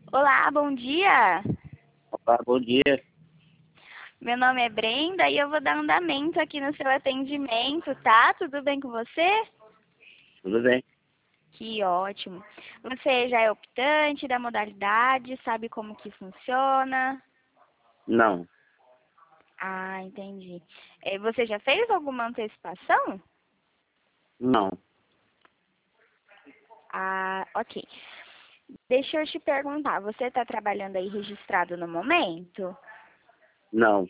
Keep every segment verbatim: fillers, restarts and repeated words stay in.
Olá, bom dia. Olá, bom dia. Meu nome é Brenda e eu vou dar andamento aqui no seu atendimento, tá? Tudo bem com você? Tudo bem? Que ótimo. Você já é optante da modalidade, sabe como que funciona? Não, Ah, entendi. Eh, Você já fez alguma antecipação? não. Ah, ok. Deixa eu te perguntar, você está trabalhando aí registrado no momento? Não.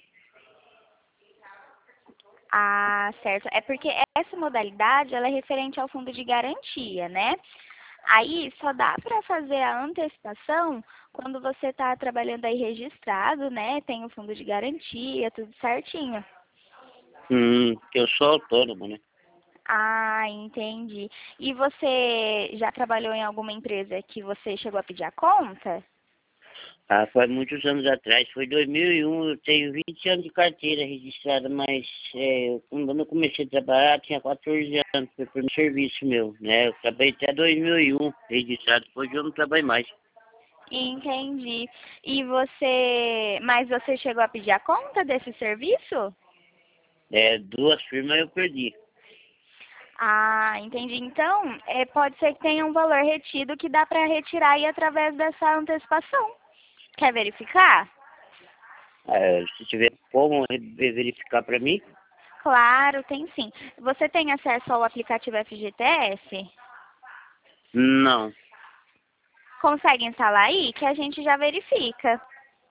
Ah, certo. É porque essa modalidade, ela é referente ao fundo de garantia, né? Aí só dá para fazer a antecipação quando você está trabalhando aí registrado, né? Tem o fundo de garantia, tudo certinho. Hum, eu sou autônomo, né? Ah, entendi. E você já trabalhou em alguma empresa que você chegou a pedir a conta? Ah, faz muitos anos atrás, foi dois mil e um, eu tenho vinte anos de carteira registrada, mas é, quando eu comecei a trabalhar, tinha quatorze anos, foi o primeiro serviço meu, né? Eu trabalhei até dois mil e um registrado, depois eu não trabalhei mais. Entendi. E você, mas você chegou a pedir a conta desse serviço? É, duas firmas eu perdi. Ah, entendi. Então, é, pode ser que tenha um valor retido que dá para retirar aí através dessa antecipação. Quer verificar? Ah, se tiver como verificar para mim? Claro, tem sim. Você tem acesso ao aplicativo F G T S? Não. Consegue instalar aí? Que a gente já verifica.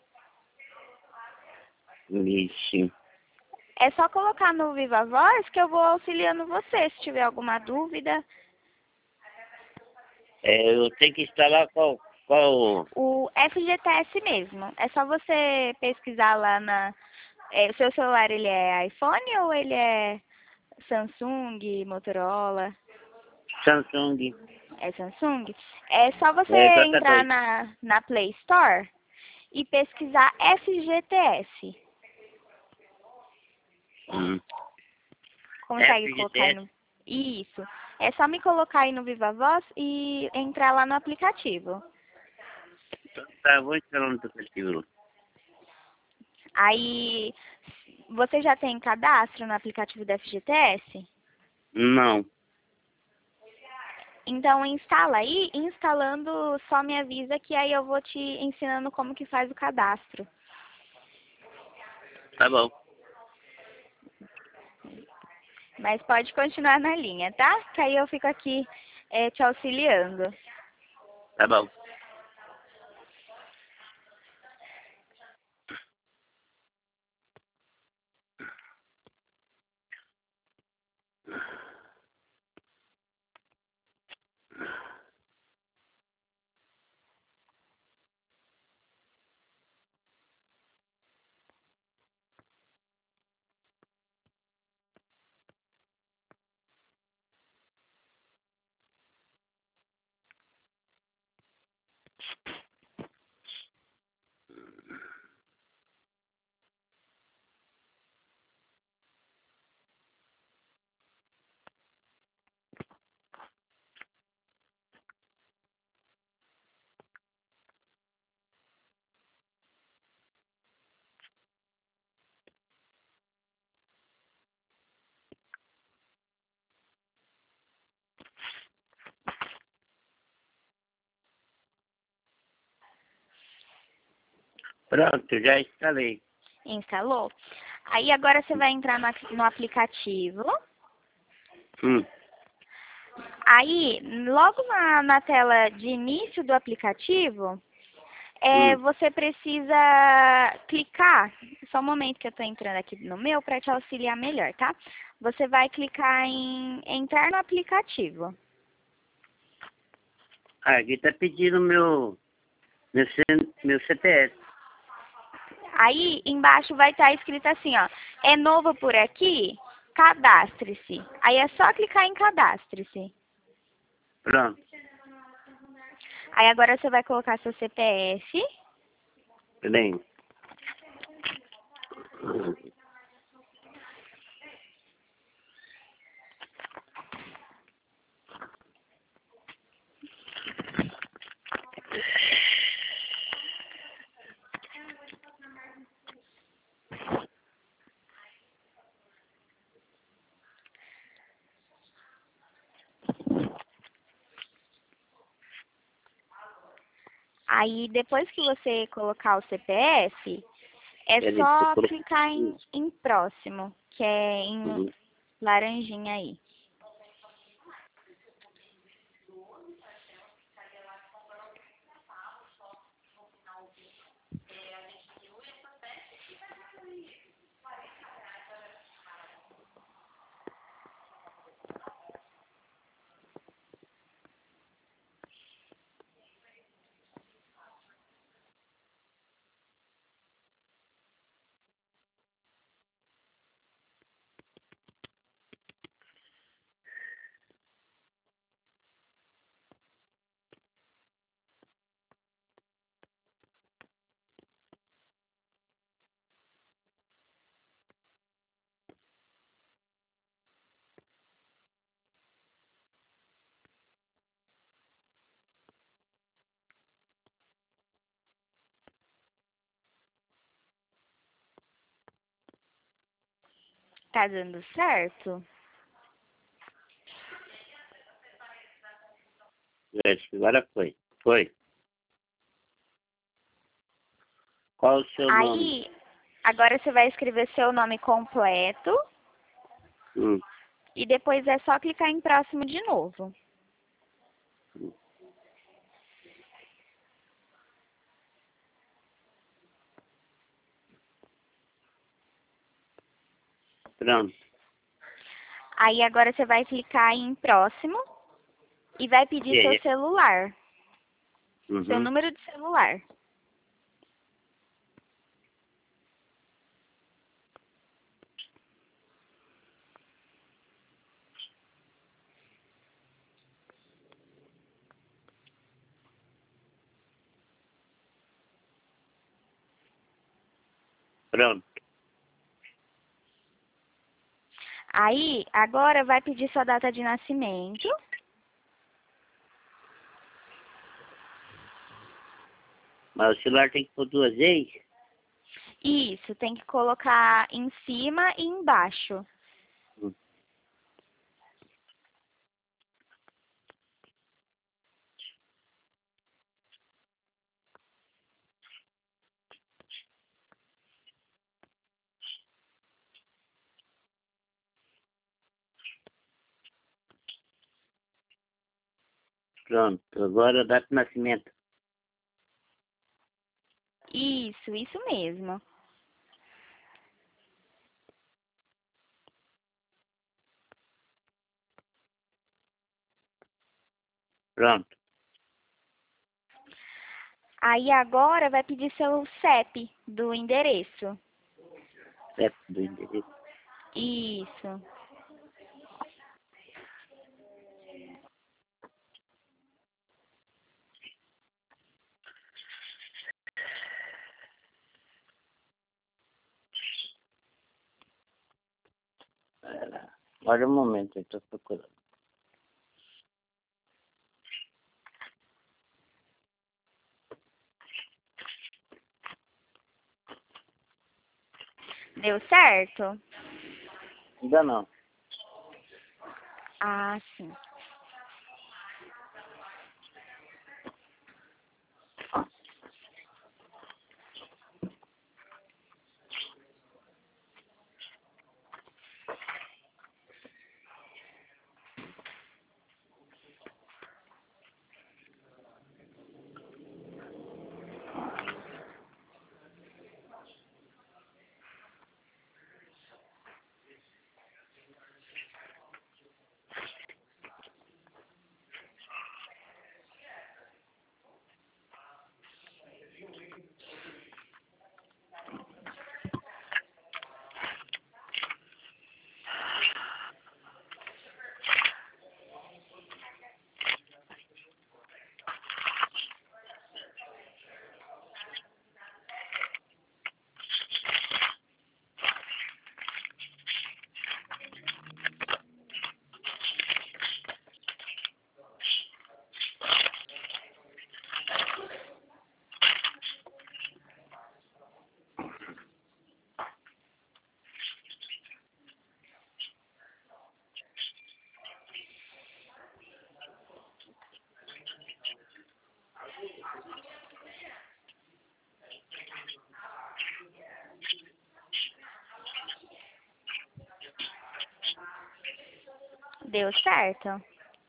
Ixi. É só colocar no Viva Voz que eu vou auxiliando você se tiver alguma dúvida. É, eu tenho que instalar qual, qual. O F G T S mesmo. É só você pesquisar lá na. É, o seu celular ele é iPhone ou ele é Samsung, Motorola? Samsung. É Samsung? É só você É, entrar exatamente. na, na Play Store e pesquisar F G T S. Hum. Consegue colocar aí F G T S. no. Isso. É só me colocar aí no Viva Voz e entrar lá no aplicativo. Então, tá, vou instalar no aplicativo. Aí, você já tem cadastro no aplicativo da F G T S? Não, Então, instala aí. Instalando, só me avisa que aí eu vou te ensinando como que faz o cadastro. tá bom, Mas pode continuar na linha, tá? Que aí eu fico aqui eh, te auxiliando. tá bom. Pronto, já instalei. Instalou? Aí agora você vai entrar no, no aplicativo. Hum, Aí, logo na, na tela de início do aplicativo, é, hum. você precisa clicar. Só um momento que eu estou entrando aqui no meu para te auxiliar melhor, tá? Você vai clicar em entrar no aplicativo. Ah, aqui tá pedindo meu, meu, C, meu C P S. Aí embaixo vai estar escrito assim, ó. É novo por aqui? Cadastre-se. Aí é só clicar em cadastre-se. Pronto, Aí agora você vai colocar seu C P F. bem. Aí depois que você colocar o C P F, é Quer dizer, só você colocou clicar em, isso. em próximo, que é em Uhum. laranjinha aí. Tá dando certo? Acho que agora foi. Foi. Qual o seu nome? Aí, agora você vai escrever seu nome completo Hum. e depois é só clicar em próximo de novo. Pronto. Aí agora você vai clicar em próximo e vai E pedir seu aí? celular, seu Uhum. número de celular. Pronto. Aí, agora vai pedir sua data de nascimento. Mas o celular tem que pôr duas vezes? Isso, tem que colocar em cima e embaixo. Hum. Pronto. Agora data de nascimento. Isso, isso mesmo. Pronto. Aí agora vai pedir seu C E P do endereço. C E P do endereço. Isso. Olha um momento, eu estou procurando. Deu certo? Ainda não. Ah, sim. Deu certo?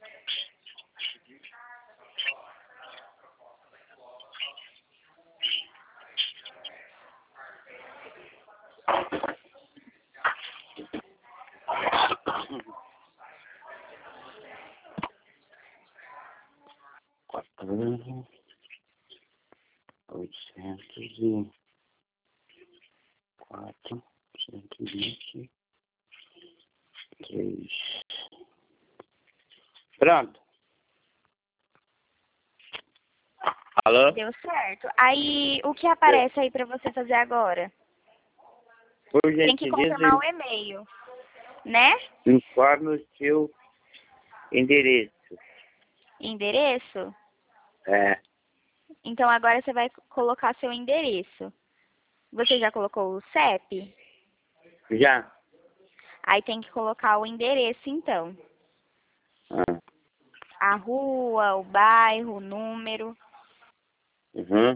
Quatro, oitocentos e quatro, cento e vinte e três. Pronto. Alô? Deu certo. Aí, o que aparece aí para você fazer agora? Por Tem que gentileza, confirmar o e-mail, né? informe o seu endereço. Endereço? É, Então, agora você vai colocar seu endereço. Você já colocou o C E P? já. Aí tem que colocar o endereço, então. Ah, A rua, o bairro, o número. uhum.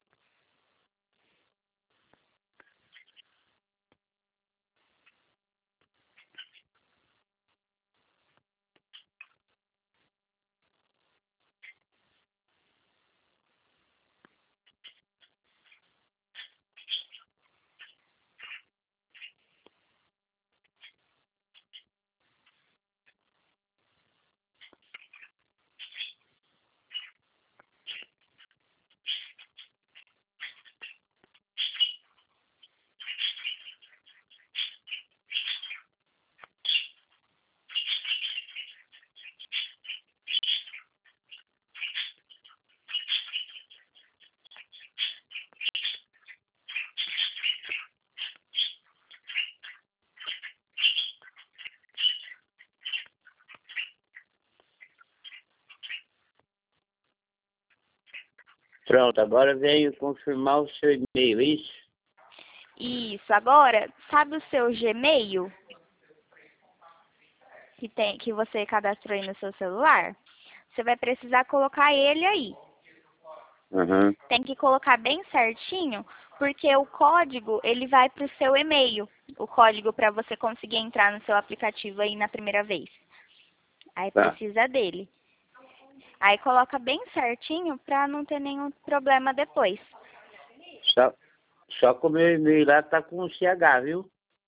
Pronto, agora veio confirmar o seu e-mail, isso? Isso. Agora, sabe o seu Gmail? Que, tem, que você cadastrou aí no seu celular? Você vai precisar colocar ele aí. Uhum. Tem que colocar bem certinho, porque o código, ele vai para o seu e-mail. O código para você conseguir entrar no seu aplicativo aí na primeira vez. Aí Tá. precisa dele. Aí coloca bem certinho para não ter nenhum problema depois. Só, só que o meu e-mail lá tá com C H, viu?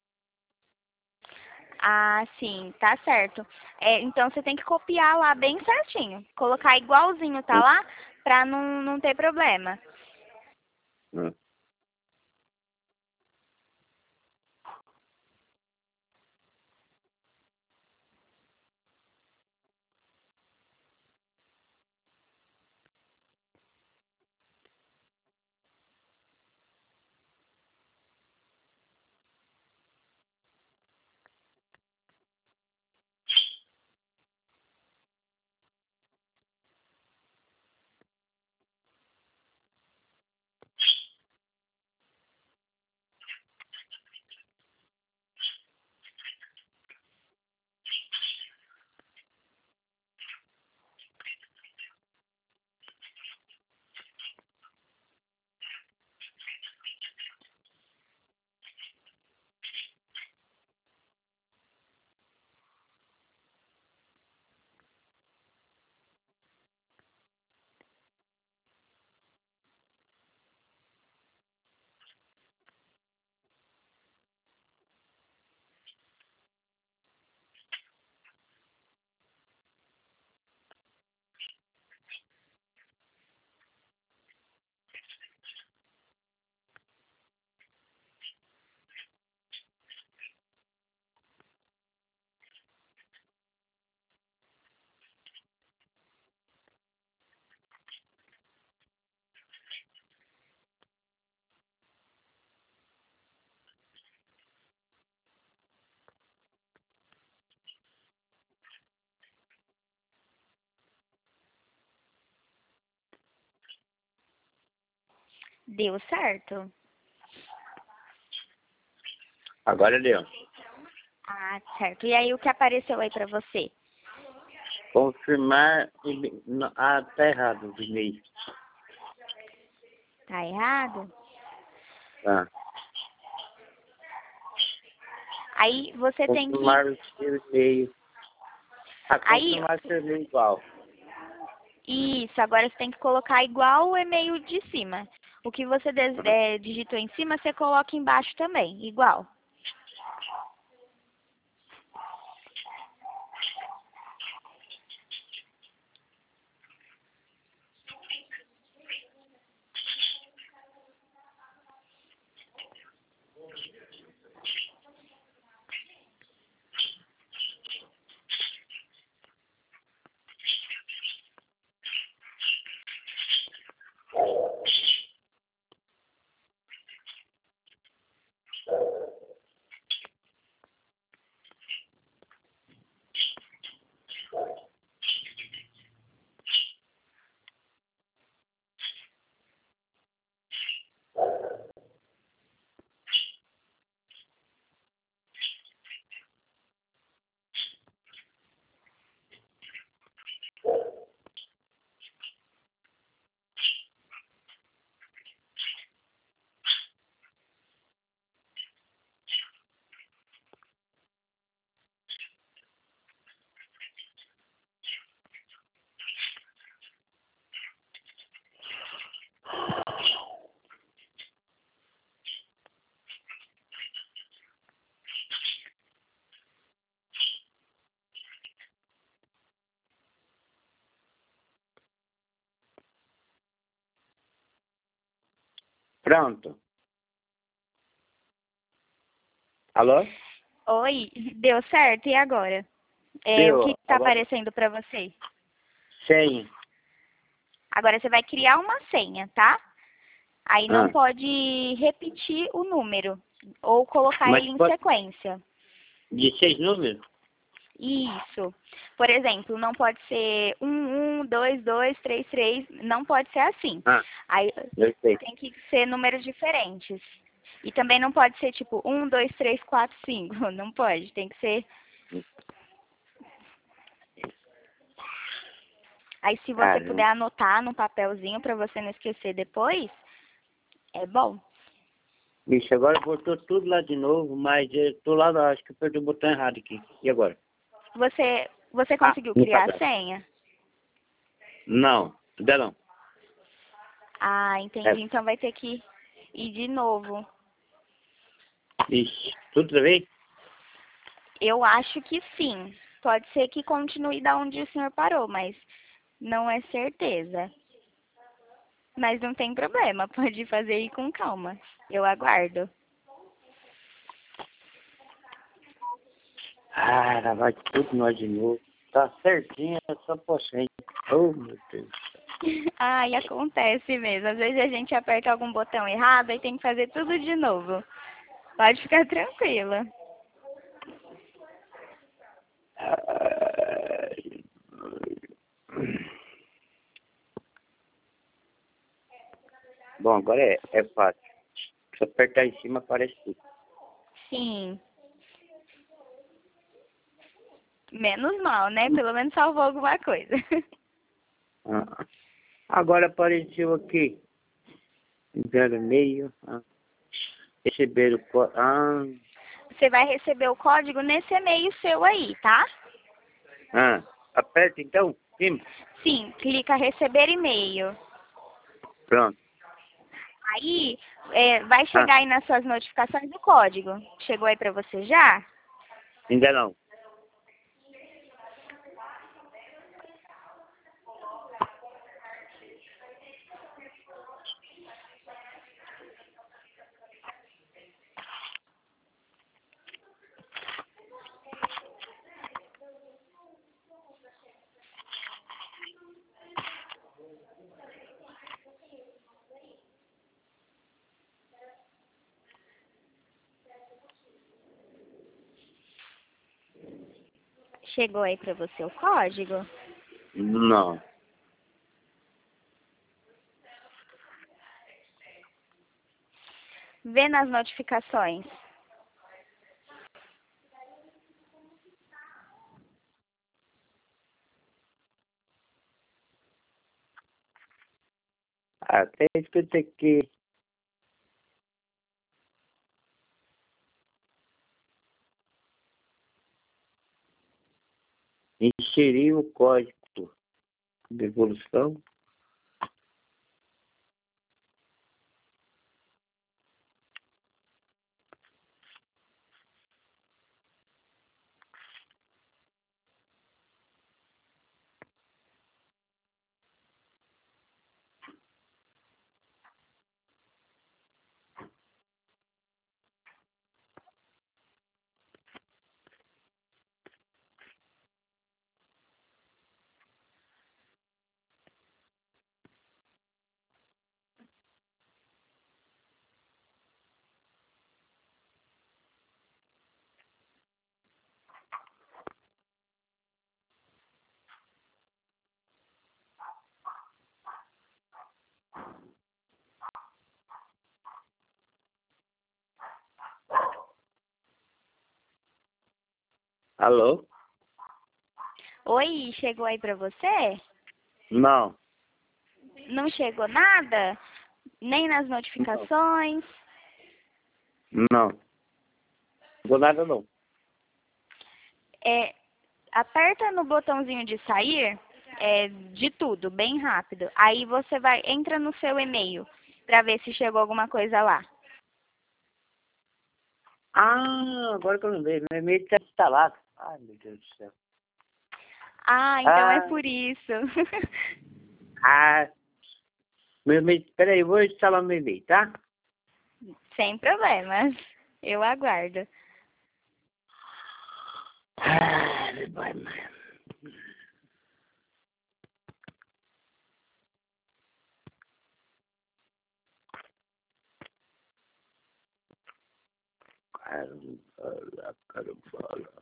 Ah, sim, tá certo. É, então você tem que copiar lá bem certinho. Colocar igualzinho, tá lá? Pra não, não ter problema. Hum. Deu certo? Agora deu. Ah, certo. E aí o que apareceu aí pra você? Confirmar. e- não, Ah, tá errado o e-mail. Tá errado? Tá. Aí você tem que... Confirmar o seu e-mail. A Aí, confirmar seu e-mail igual. isso, agora você tem que colocar igual o e-mail de cima. O que você des- é, digitou em cima, você coloca embaixo também, igual. Pronto. Alô? Oi, deu certo? E agora? É, o que Deu. está Agora, aparecendo para você? senha. Agora você vai criar uma senha, tá? Aí não Ah, pode repetir o número ou colocar mas ele em pode, sequência. de seis números? Isso. Por exemplo, não pode ser um, um, dois, dois, três, três. Não pode ser assim. Ah, Aí eu sei. tem que ser números diferentes. E também não pode ser tipo um, dois, três, quatro, cinco. Não pode. Tem que ser. Aí se você puder Caramba. anotar num papelzinho para você não esquecer depois, é bom. Bicho, agora voltou tudo lá de novo, mas eu tô lá, lá, acho que eu perdi o botão errado aqui. E agora? Você, você Ah, conseguiu no criar a padrão. senha? Não, ainda não. Ah, É, entendi. Então vai ter que ir de novo. bicho, tudo outra vez? Eu acho que sim. Pode ser que continue da onde o senhor parou, mas não é certeza. Mas não tem problema, pode fazer aí com calma. Eu aguardo. Ah, lá vai tudo nós de novo. Tá certinho, é só possente. Oh, meu Deus. Ai, acontece mesmo. Às vezes a gente aperta algum botão errado e tem que fazer tudo de novo. Pode ficar tranquila. Ai. Bom, agora é, é fácil. Se apertar em cima, aparece tudo. Sim. Menos mal, né? Pelo menos salvou alguma coisa. Ah. Agora apareceu aqui. Enviar e-mail. Ah. Receber o código. Ah. Você vai receber o código nesse e-mail seu aí, tá? Ah. Aperta então. Sim. Sim, clica receber e-mail. Pronto. Aí é, vai Ah. chegar aí nas suas notificações o código. Chegou aí pra você já? Ainda não. Chegou aí pra você o código? Não. Vê nas notificações. Até escutei que inserir o código de devolução. Alô? Oi, chegou aí pra você? Não, Não chegou nada? Nem nas notificações? não. Não vou nada não. É, aperta no botãozinho de sair, é, de tudo, bem rápido. Aí você vai, entra no seu e-mail para ver se chegou alguma coisa lá. Ah, agora que eu lembrei, meu e-mail está instalado. Ai, meu Deus do céu. Ah, então é Ah, por isso. ah, meu e-mail, peraí, eu vou instalar meu e-mail, tá? Sem problemas. Eu aguardo. Ah, vai, mano. Caramba, caramba.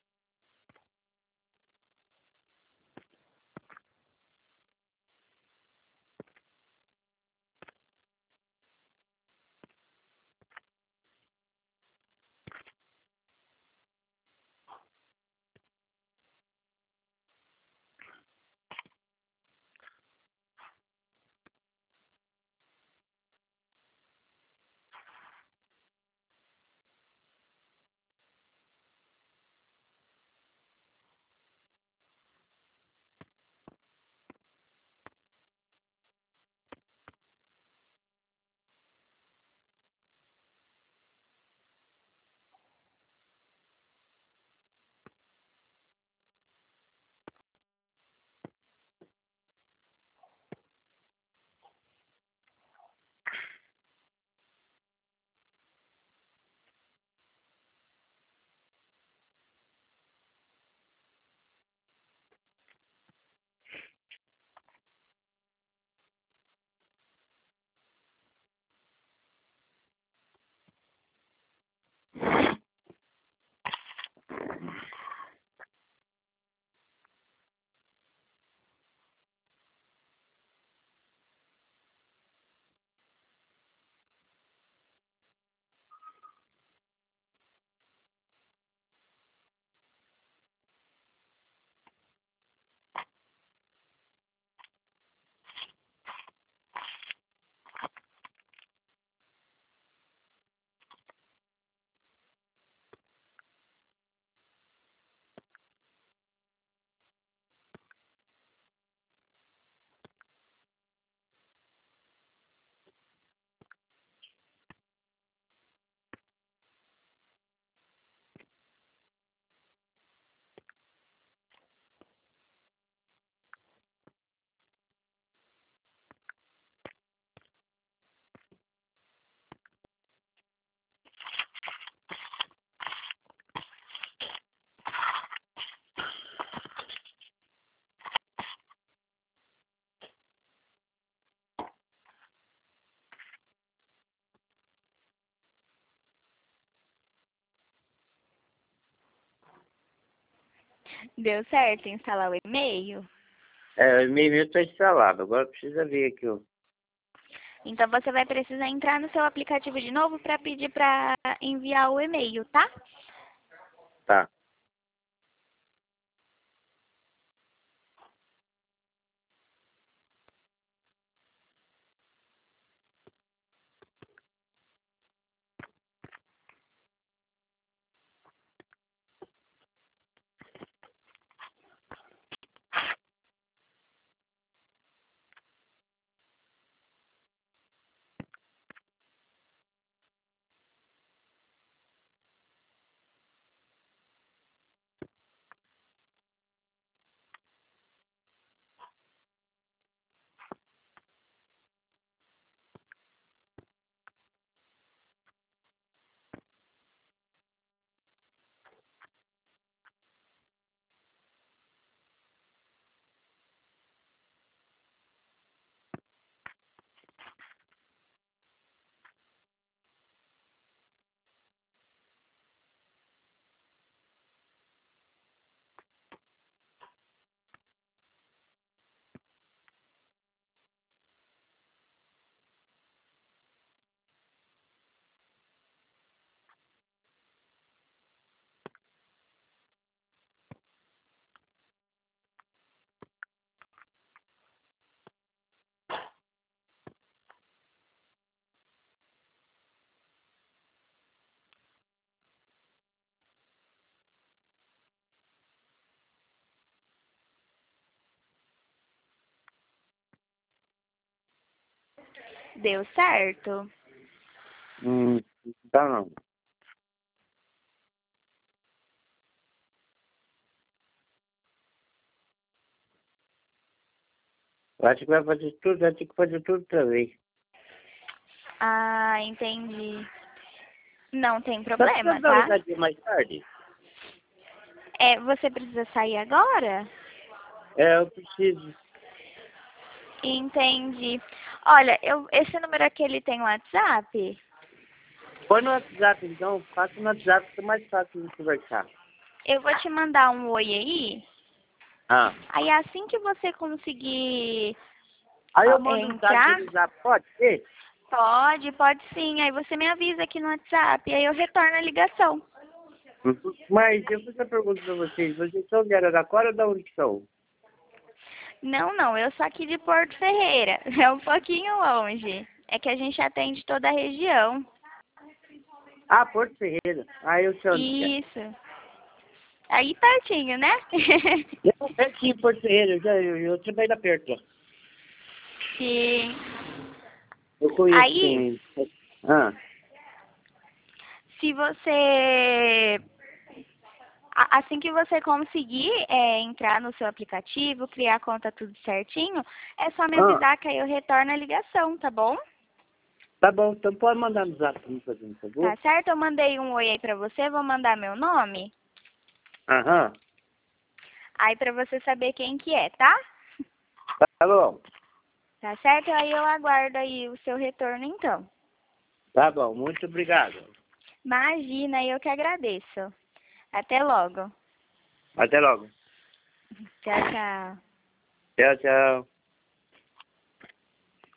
Deu certo instalar o e-mail? É, o e-mail meu está instalado, agora precisa ver aqui, ó. Então você vai precisar entrar no seu aplicativo de novo para pedir para enviar o e-mail, tá? Tá. Deu certo? Hum, tá não. Eu acho que vai fazer tudo, vai ter que fazer tudo outra vez. Ah, entendi. Não tem Só que problema, pode dar uma tá? ligadinha mais tarde? É, você precisa sair agora? É, eu preciso. Entendi. Olha, eu, esse número aqui, ele tem WhatsApp? Põe no WhatsApp, então. Passa no WhatsApp, que é mais fácil de conversar. Eu vou te mandar um oi aí. Ah. Aí assim que você conseguir Aí eu ó, mando um zap entrar, pelo zap, pode ser? pode, pode sim. Aí você me avisa aqui no WhatsApp, aí eu retorno a ligação. Mas eu fiz a pergunta pra vocês. Vocês são de Araraquara ou da onde que são? Não, não, eu sou aqui de Porto Ferreira. É um pouquinho longe. É que a gente atende toda a região. Ah, Porto Ferreira. Ah, eu sei onde que é. Isso. Aí pertinho, né? Eu é aqui em Porto Ferreira, eu, já, eu, eu trabalhei lá perto. Ó. Sim. Eu conheço Aí, quem. Ah, se você a- assim que você conseguir é, entrar no seu aplicativo, criar a conta tudo certinho, é só me ah, avisar que aí eu retorno a ligação, tá bom? tá bom, então pode mandar no zap pra mim fazer um Tá favor? certo? Eu mandei um oi aí pra você, vou mandar meu nome, Aham, aí pra você saber quem que é, tá? tá bom. Tá certo? Aí eu aguardo aí o seu retorno então. Tá bom, muito obrigado. Imagina, eu que agradeço. Até logo. Até logo. Tchau, tchau. Tchau, tchau.